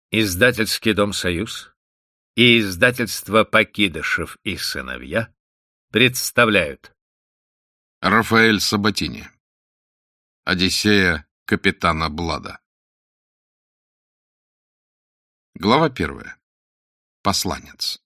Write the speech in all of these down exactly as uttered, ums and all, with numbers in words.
Издательский дом «Союз» и издательство «Покидышев и сыновья» представляют. Рафаэль Сабатини. Одиссея капитана Блада. Глава первая. Посланец.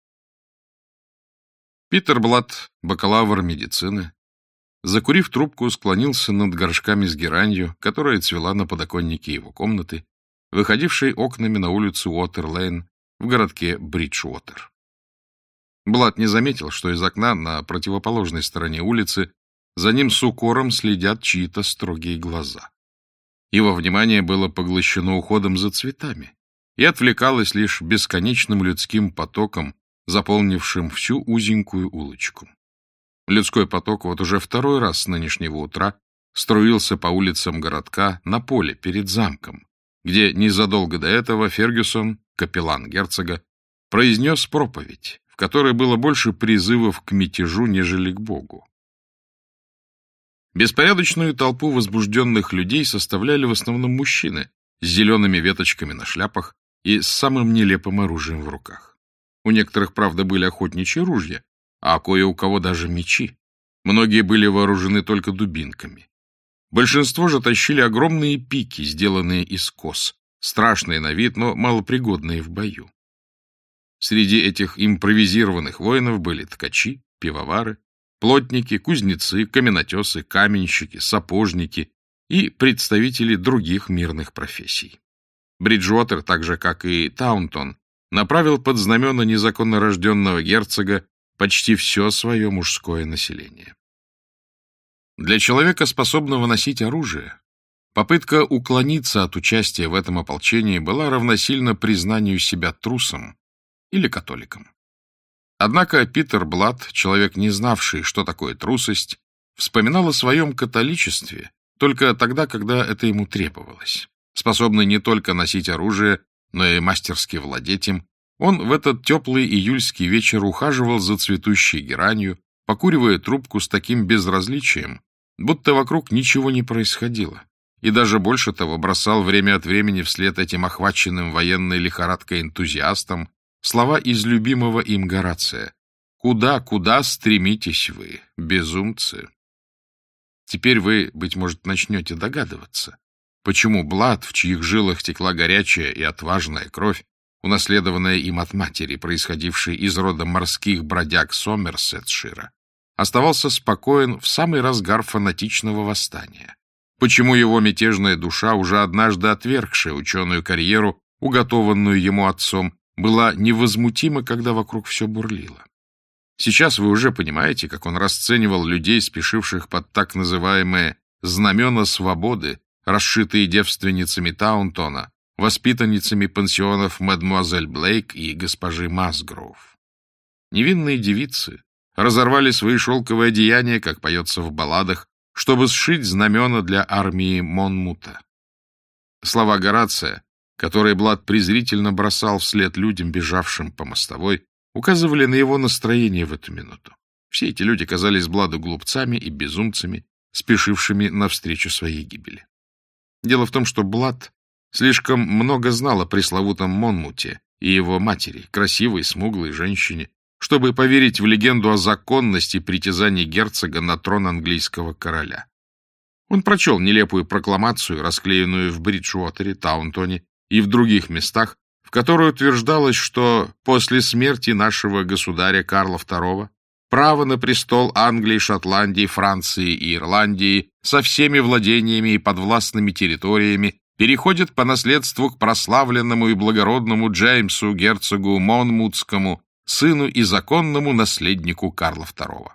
Питер Блад, бакалавр медицины, закурив трубку, склонился над горшками с геранью, которая цвела на подоконнике его комнаты, выходившей окнами на улицу Уотер-Лейн в городке Бриджуотер. Блад не заметил, что из окна на противоположной стороне улицы за ним с укором следят чьи-то строгие глаза. Его внимание было поглощено уходом за цветами и отвлекалось лишь бесконечным людским потоком, заполнившим всю узенькую улочку. Людской поток вот уже второй раз с нынешнего утра струился по улицам городка на поле перед замком, где незадолго до этого Фергюсон, капеллан герцога, произнес проповедь, в которой было больше призывов к мятежу, нежели к Богу. Беспорядочную толпу возбужденных людей составляли в основном мужчины с зелеными веточками на шляпах и с самым нелепым оружием в руках. У некоторых, правда, были охотничьи ружья, а кое у кого даже мечи. Многие были вооружены только дубинками. Большинство же тащили огромные пики, сделанные из кос, страшные на вид, но малопригодные в бою. Среди этих импровизированных воинов были ткачи, пивовары, плотники, кузнецы, каменотесы, каменщики, сапожники и представители других мирных профессий. Бриджуотер, так же как и Таунтон, направил под знамена незаконно рожденного герцога почти все свое мужское население. Для человека, способного носить оружие, попытка уклониться от участия в этом ополчении была равносильна признанию себя трусом или католиком. Однако Питер Блад, человек, не знавший, что такое трусость, вспоминал о своем католичестве только тогда, когда это ему требовалось. Способный не только носить оружие, но и мастерски владеть им, он в этот теплый июльский вечер ухаживал за цветущей геранью, покуривая трубку с таким безразличием, будто вокруг ничего не происходило, и даже больше того бросал время от времени вслед этим охваченным военной лихорадкой энтузиастам слова из любимого им Горация: «Куда, куда стремитесь вы, безумцы?» Теперь вы, быть может, начнете догадываться, почему Блад, в чьих жилах текла горячая и отважная кровь, унаследованная им от матери, происходившей из рода морских бродяг Сомерсетшира, оставался спокоен в самый разгар фанатичного восстания. Почему его мятежная душа, уже однажды отвергшая ученую карьеру, уготованную ему отцом, была невозмутима, когда вокруг все бурлило. Сейчас вы уже понимаете, как он расценивал людей, спешивших под так называемые «знамена свободы», расшитые девственницами Таунтона, воспитанницами пансионов мадемуазель Блейк и госпожи Масгроув. Невинные девицы разорвали свои шелковые одеяния, как поется в балладах, чтобы сшить знамена для армии Монмута. Слова Горация, которые Блад презрительно бросал вслед людям, бежавшим по мостовой, указывали на его настроение в эту минуту. Все эти люди казались Бладу глупцами и безумцами, спешившими навстречу своей гибели. Дело в том, что Блад слишком много знал о пресловутом Монмуте и его матери, красивой, смуглой женщине, чтобы поверить в легенду о законности притязаний герцога на трон английского короля. Он прочел нелепую прокламацию, расклеенную в Бриджуотере, Таунтоне и в других местах, в которой утверждалось, что после смерти нашего государя Карла второго право на престол Англии, Шотландии, Франции и Ирландии со всеми владениями и подвластными территориями переходит по наследству к прославленному и благородному Джеймсу, герцогу Монмутскому, сыну и законному наследнику Карла второго.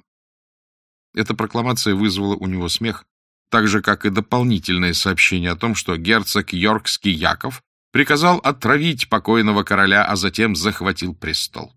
Эта прокламация вызвала у него смех, так же, как и дополнительное сообщение о том, что герцог Йоркский Яков приказал отравить покойного короля, а затем захватил престол.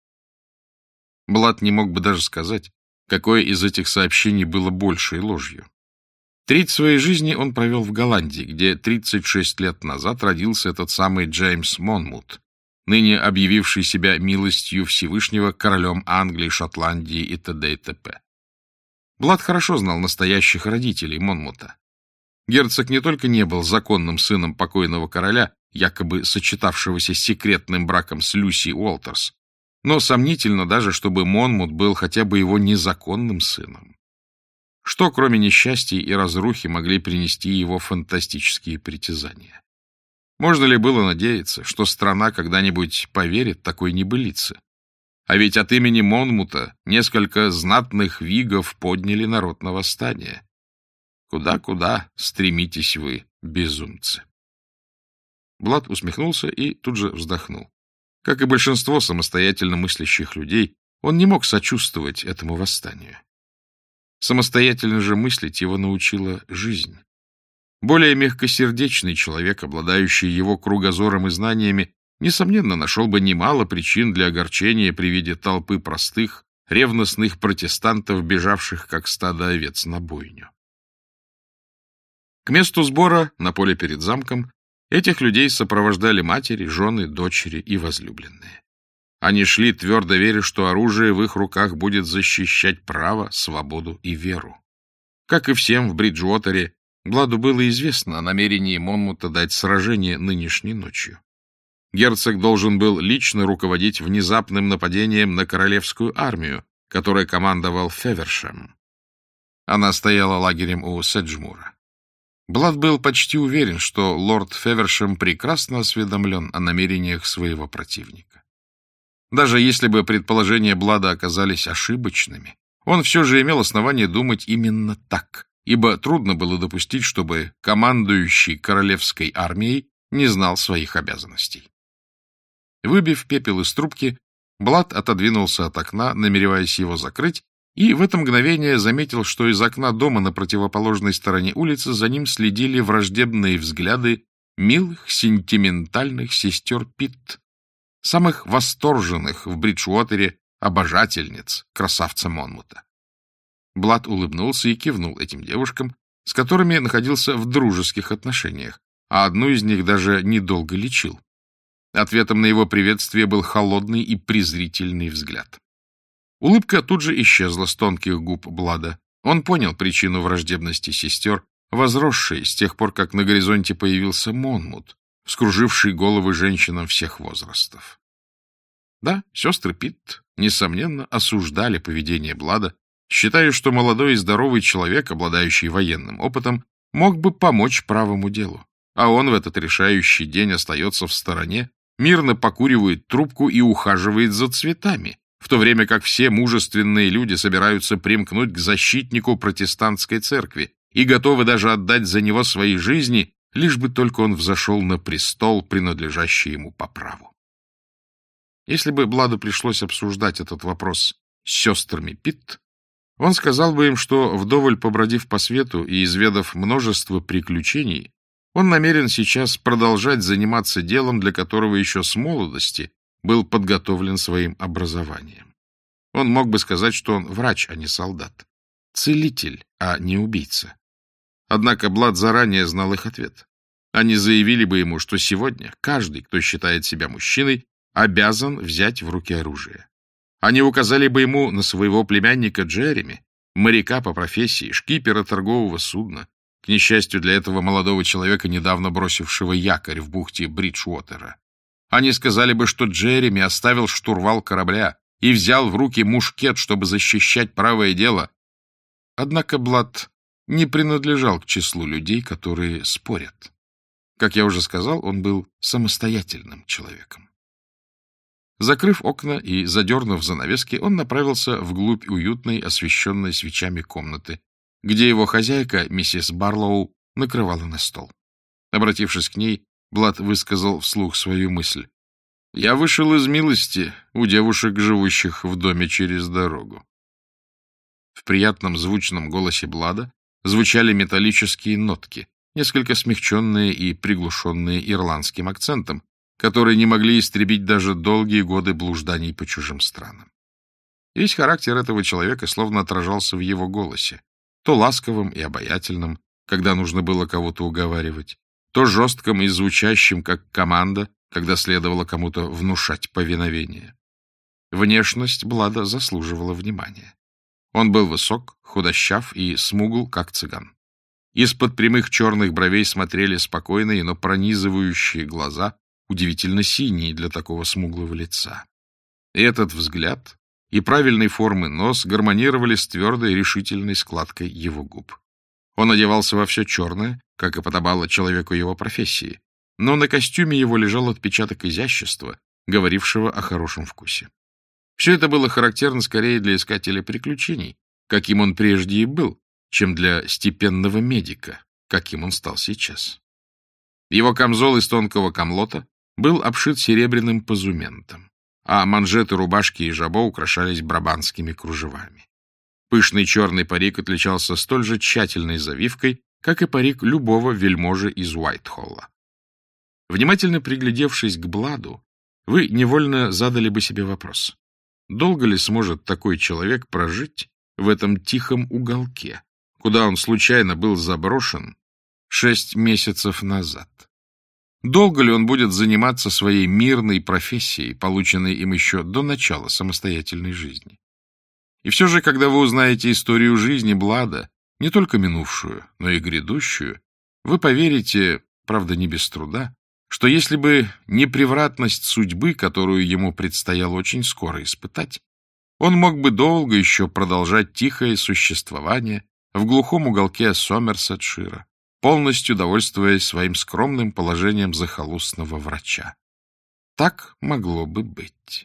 Блад не мог бы даже сказать, какое из этих сообщений было большей ложью. Треть своей жизни он провел в Голландии, где тридцать шесть лет назад родился этот самый Джеймс Монмут, ныне объявивший себя милостью Всевышнего королем Англии, Шотландии и т.д. и т.п. Блад хорошо знал настоящих родителей Монмута. Герцог не только не был законным сыном покойного короля якобы сочетавшегося секретным браком с Люси Уолтерс, но сомнительно даже, чтобы Монмут был хотя бы его незаконным сыном. Что, кроме несчастий и разрухи, могли принести его фантастические притязания? Можно ли было надеяться, что страна когда-нибудь поверит такой небылице? А ведь от имени Монмута несколько знатных вигов подняли народ на восстание. Куда-куда стремитесь вы, безумцы? Блад усмехнулся и тут же вздохнул. Как и большинство самостоятельно мыслящих людей, он не мог сочувствовать этому восстанию. Самостоятельно же мыслить его научила жизнь. Более мягкосердечный человек, обладающий его кругозором и знаниями, несомненно, нашел бы немало причин для огорчения при виде толпы простых, ревностных протестантов, бежавших как стадо овец на бойню. К месту сбора, на поле перед замком, этих людей сопровождали матери, жены, дочери и возлюбленные. Они шли, твердо веря, что оружие в их руках будет защищать право, свободу и веру. Как и всем в Бриджуотере, Бладу было известно о намерении Монмута дать сражение нынешней ночью. Герцог должен был лично руководить внезапным нападением на королевскую армию, которой командовал Февершем. Она стояла лагерем у Седжмура. Блад был почти уверен, что лорд Февершем прекрасно осведомлен о намерениях своего противника. Даже если бы предположения Блада оказались ошибочными, он все же имел основание думать именно так, ибо трудно было допустить, чтобы командующий королевской армией не знал своих обязанностей. Выбив пепел из трубки, Блад отодвинулся от окна, намереваясь его закрыть, и в это мгновение заметил, что из окна дома на противоположной стороне улицы за ним следили враждебные взгляды милых, сентиментальных сестер Питт, самых восторженных в Бриджуотере обожательниц красавца Монмута. Блад улыбнулся и кивнул этим девушкам, с которыми находился в дружеских отношениях, а одну из них даже недолго лечил. Ответом на его приветствие был холодный и презрительный взгляд. Улыбка тут же исчезла с тонких губ Блада. Он понял причину враждебности сестер, возросшей с тех пор, как на горизонте появился Монмут, вскруживший головы женщинам всех возрастов. Да, сестры Питт, несомненно, осуждали поведение Блада, считая, что молодой и здоровый человек, обладающий военным опытом, мог бы помочь правому делу, а он в этот решающий день остается в стороне, мирно покуривает трубку и ухаживает за цветами, в то время как все мужественные люди собираются примкнуть к защитнику протестантской церкви и готовы даже отдать за него свои жизни, лишь бы только он взошел на престол, принадлежащий ему по праву. Если бы Бладу пришлось обсуждать этот вопрос с сестрами Питт, он сказал бы им, что, вдоволь побродив по свету и изведав множество приключений, он намерен сейчас продолжать заниматься делом, для которого еще с молодости был подготовлен своим образованием. Он мог бы сказать, что он врач, а не солдат, целитель, а не убийца. Однако Блад заранее знал их ответ. Они заявили бы ему, что сегодня каждый, кто считает себя мужчиной, обязан взять в руки оружие. Они указали бы ему на своего племянника Джереми, моряка по профессии, шкипера торгового судна, к несчастью для этого молодого человека, недавно бросившего якорь в бухте Бриджуотера. Они сказали бы, что Джереми оставил штурвал корабля и взял в руки мушкет, чтобы защищать правое дело. Однако Блад не принадлежал к числу людей, которые спорят. Как я уже сказал, он был самостоятельным человеком. Закрыв окна и задернув занавески, он направился вглубь уютной, освещенной свечами комнаты, где его хозяйка, миссис Барлоу, накрывала на стол. Обратившись к ней, Блад высказал вслух свою мысль. «Я вышел из милости у девушек, живущих в доме через дорогу». В приятном звучном голосе Блада звучали металлические нотки, несколько смягченные и приглушенные ирландским акцентом, которые не могли истребить даже долгие годы блужданий по чужим странам. Весь характер этого человека словно отражался в его голосе, то ласковым и обаятельным, когда нужно было кого-то уговаривать, то жестким и звучащим, как команда, когда следовало кому-то внушать повиновение. Внешность Блада заслуживала внимания. Он был высок, худощав и смугл, как цыган. Из-под прямых черных бровей смотрели спокойные, но пронизывающие глаза, удивительно синие для такого смуглого лица. И этот взгляд и правильной формы нос гармонировали с твердой решительной складкой его губ. Он одевался во все черное, как и подобало человеку его профессии, но на костюме его лежал отпечаток изящества, говорившего о хорошем вкусе. Все это было характерно скорее для искателя приключений, каким он прежде и был, чем для степенного медика, каким он стал сейчас. Его камзол из тонкого камлота был обшит серебряным позументом, а манжеты рубашки и жабо украшались брабанскими кружевами. Пышный черный парик отличался столь же тщательной завивкой, как и парик любого вельможи из Уайтхолла. Внимательно приглядевшись к Бладу, вы невольно задали бы себе вопрос: долго ли сможет такой человек прожить в этом тихом уголке, куда он случайно был заброшен шесть месяцев назад? Долго ли он будет заниматься своей мирной профессией, полученной им еще до начала самостоятельной жизни? И все же, когда вы узнаете историю жизни Блада, не только минувшую, но и грядущую, вы поверите, правда не без труда, что если бы не превратность судьбы, которую ему предстояло очень скоро испытать, он мог бы долго еще продолжать тихое существование в глухом уголке Сомерсетшира, полностью довольствуясь своим скромным положением захолустного врача. Так могло бы быть.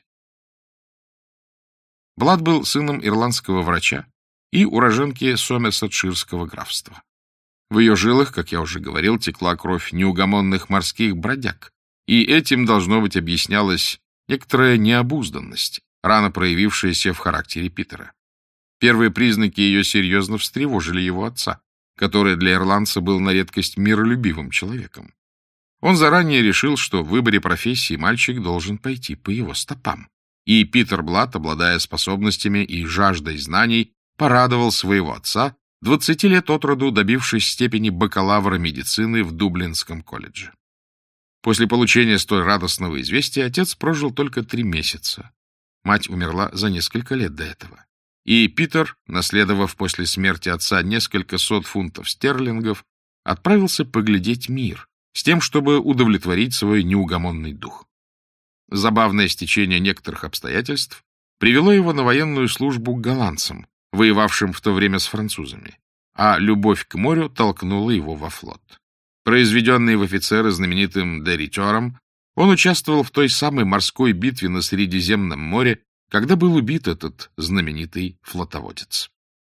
Блад был сыном ирландского врача и уроженки Сомерсетширского графства. В ее жилах, как я уже говорил, текла кровь неугомонных морских бродяг, и этим, должно быть, объяснялась некоторая необузданность, рано проявившаяся в характере Питера. Первые признаки ее серьезно встревожили его отца, который для ирландца был на редкость миролюбивым человеком. Он заранее решил, что в выборе профессии мальчик должен пойти по его стопам. И Питер Блад, обладая способностями и жаждой знаний, порадовал своего отца, двадцати лет от роду добившись степени бакалавра медицины в Дублинском колледже. После получения столь радостного известия отец прожил только три месяца. Мать умерла за несколько лет до этого. И Питер, наследовав после смерти отца несколько сот фунтов стерлингов, отправился поглядеть мир, с тем, чтобы удовлетворить свой неугомонный дух. Забавное стечение некоторых обстоятельств привело его на военную службу к голландцам, воевавшим в то время с французами, а любовь к морю толкнула его во флот. Произведенный в офицеры знаменитым Деритером, он участвовал в той самой морской битве на Средиземном море, когда был убит этот знаменитый флотоводец.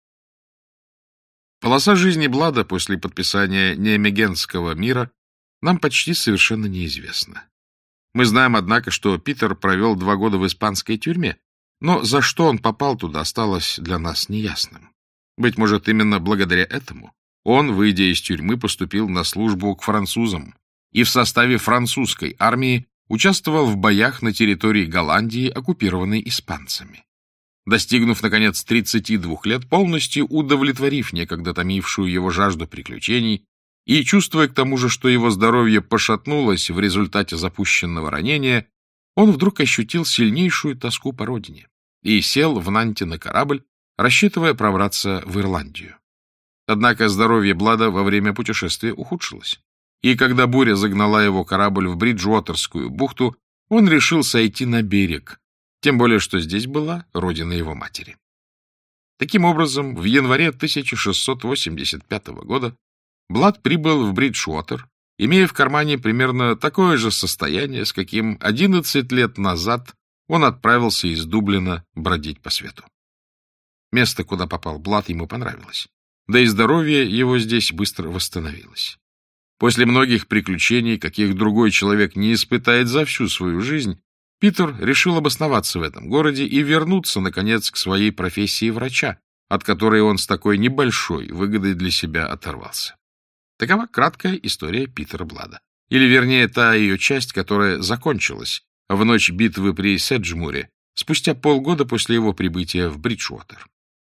Полоса жизни Блада после подписания Ниемегенского мира нам почти совершенно неизвестна. Мы знаем, однако, что Питер провел два года в испанской тюрьме, но за что он попал туда, осталось для нас неясным. Быть может, именно благодаря этому он, выйдя из тюрьмы, поступил на службу к французам и в составе французской армии участвовал в боях на территории Голландии, оккупированной испанцами. Достигнув, наконец, тридцати двух лет, полностью удовлетворив некогда томившую его жажду приключений и чувствуя к тому же, что его здоровье пошатнулось в результате запущенного ранения, он вдруг ощутил сильнейшую тоску по родине и сел в Нанте на корабль, рассчитывая пробраться в Ирландию. Однако здоровье Блада во время путешествия ухудшилось, и когда буря загнала его корабль в Бриджуотерскую бухту, он решил сойти на берег, тем более что здесь была родина его матери. Таким образом, в январе тысяча шестьсот восемьдесят пятого года Блад прибыл в Бриджуотер, имея в кармане примерно такое же состояние, с каким одиннадцать лет назад он отправился из Дублина бродить по свету. Место, куда попал Блад, ему понравилось, да и здоровье его здесь быстро восстановилось. После многих приключений, каких другой человек не испытает за всю свою жизнь, Питер решил обосноваться в этом городе и вернуться, наконец, к своей профессии врача, от которой он с такой небольшой выгодой для себя оторвался. Такова краткая история Питера Блада. Или, вернее, та ее часть, которая закончилась в ночь битвы при Седжмуре, спустя полгода после его прибытия в Бриджуотер.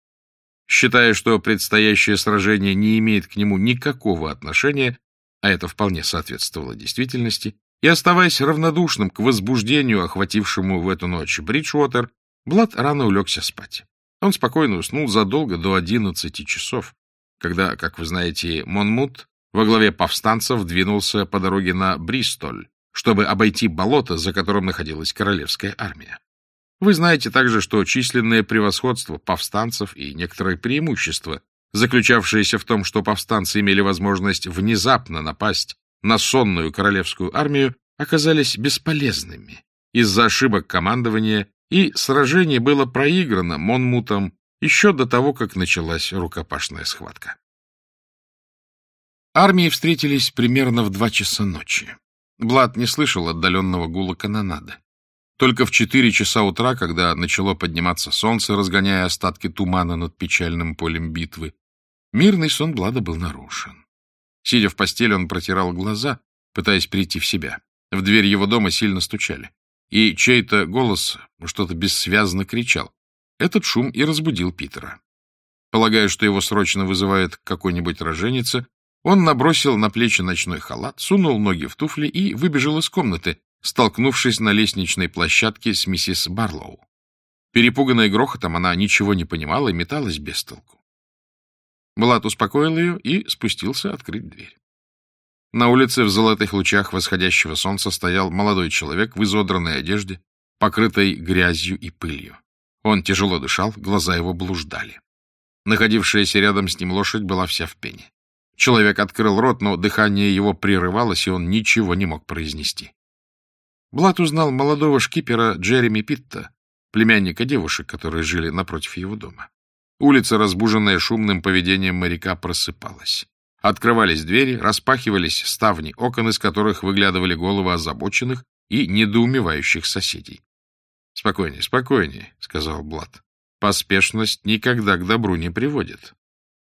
Считая, что предстоящее сражение не имеет к нему никакого отношения, а это вполне соответствовало действительности, и оставаясь равнодушным к возбуждению, охватившему в эту ночь Бриджуотер, Блад рано улегся спать. Он спокойно уснул задолго до одиннадцати часов, когда, как вы знаете, Монмут во главе повстанцев двинулся по дороге на Бристоль, чтобы обойти болото, за которым находилась королевская армия. Вы знаете также, что численное превосходство повстанцев и некоторые преимущества, заключавшиеся в том, что повстанцы имели возможность внезапно напасть на сонную королевскую армию, оказались бесполезными из-за ошибок командования, и сражение было проиграно Монмутом еще до того, как началась рукопашная схватка. Армии встретились примерно в два часа ночи. Блад не слышал отдаленного гула канонады. Только в четыре часа утра, когда начало подниматься солнце, разгоняя остатки тумана над печальным полем битвы, мирный сон Блада был нарушен. Сидя в постели, он протирал глаза, пытаясь прийти в себя. В дверь его дома сильно стучали, и чей-то голос что-то бессвязно кричал. Этот шум и разбудил Питера. Полагая, что его срочно вызывает какой-нибудь роженица, он набросил на плечи ночной халат, сунул ноги в туфли и выбежал из комнаты, столкнувшись на лестничной площадке с миссис Барлоу. Перепуганная грохотом, она ничего не понимала и металась без толку. Блад успокоил ее и спустился открыть дверь. На улице в золотых лучах восходящего солнца стоял молодой человек в изодранной одежде, покрытой грязью и пылью. Он тяжело дышал, глаза его блуждали. Находившаяся рядом с ним лошадь была вся в пене. Человек открыл рот, но дыхание его прерывалось, и он ничего не мог произнести. Блад узнал молодого шкипера Джереми Питта, племянника девушек, которые жили напротив его дома. Улица, разбуженная шумным поведением моряка, просыпалась. Открывались двери, распахивались ставни окон, из которых выглядывали головы озабоченных и недоумевающих соседей. — Спокойнее, спокойнее, — сказал Блад. — Поспешность никогда к добру не приводит.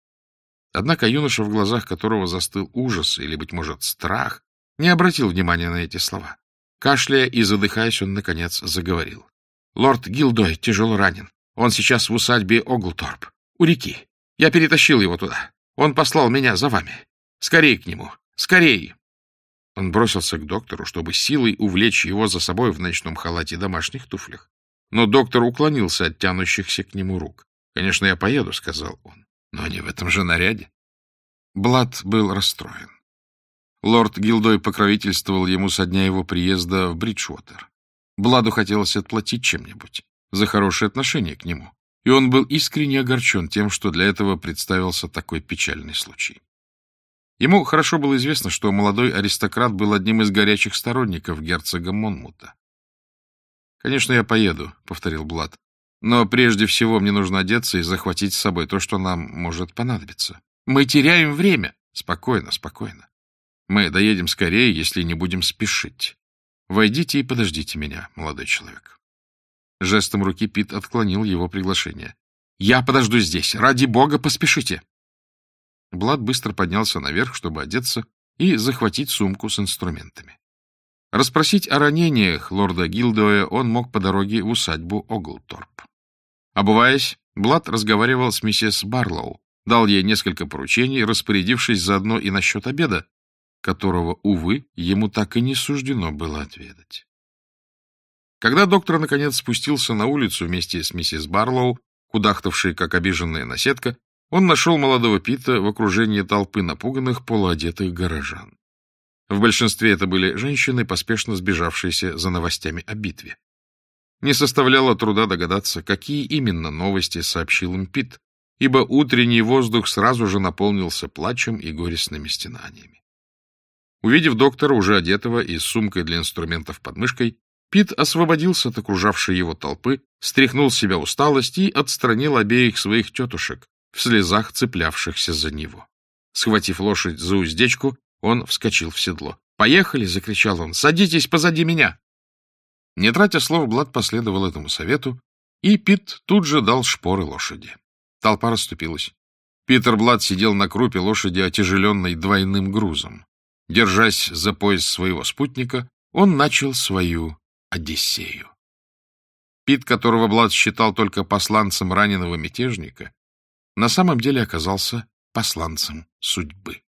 Однако юноша, в глазах которого застыл ужас или, быть может, страх, не обратил внимания на эти слова. Кашляя и задыхаясь, он, наконец, заговорил. — Лорд Гилдой тяжело ранен. Он сейчас в усадьбе Оглторп, у реки. Я перетащил его туда. Он послал меня за вами. Скорей к нему! Скорей! Он бросился к доктору, чтобы силой увлечь его за собой в ночном халате и домашних туфлях. Но доктор уклонился от тянущихся к нему рук. — Конечно, я поеду, — сказал он, — но не в этом же наряде. Блад был расстроен. Лорд Гилдой покровительствовал ему со дня его приезда в Бриджуотер. Бладу хотелось отплатить чем-нибудь за хорошее отношение к нему, и он был искренне огорчен тем, что для этого представился такой печальный случай. Ему хорошо было известно, что молодой аристократ был одним из горячих сторонников герцога Монмута. — Конечно, я поеду, — повторил Блад, — но прежде всего мне нужно одеться и захватить с собой то, что нам может понадобиться. Мы теряем время. Спокойно, спокойно. Мы доедем скорее, если не будем спешить. Войдите и подождите меня, молодой человек. Жестом руки Пит отклонил его приглашение. — Я подожду здесь. Ради бога, поспешите. Блад быстро поднялся наверх, чтобы одеться и захватить сумку с инструментами. Расспросить о ранениях лорда Гилдоя он мог по дороге в усадьбу Оглторп. Обуваясь, Блад разговаривал с миссис Барлоу, дал ей несколько поручений, распорядившись заодно и насчет обеда, которого, увы, ему так и не суждено было отведать. Когда доктор, наконец, спустился на улицу вместе с миссис Барлоу, кудахтавшей, как обиженная наседка, он нашел молодого Пита в окружении толпы напуганных, полуодетых горожан. В большинстве это были женщины, поспешно сбежавшиеся за новостями о битве. Не составляло труда догадаться, какие именно новости сообщил им Пит, ибо утренний воздух сразу же наполнился плачем и горестными стенаниями. Увидев доктора, уже одетого и с сумкой для инструментов под мышкой, Пит освободился от окружавшей его толпы, стряхнул с себя усталость и отстранил обеих своих тетушек, в слезах цеплявшихся за него. Схватив лошадь за уздечку, он вскочил в седло. «Поехали!» — закричал он. «Садитесь позади меня!» Не тратя слов, Блад последовал этому совету, и Пит тут же дал шпоры лошади. Толпа расступилась. Питер Блад сидел на крупе лошади, отяжеленной двойным грузом. Держась за пояс своего спутника, он начал свою Одиссею. Пит, которого Блад считал только посланцем раненого мятежника, на самом деле оказался посланцем судьбы.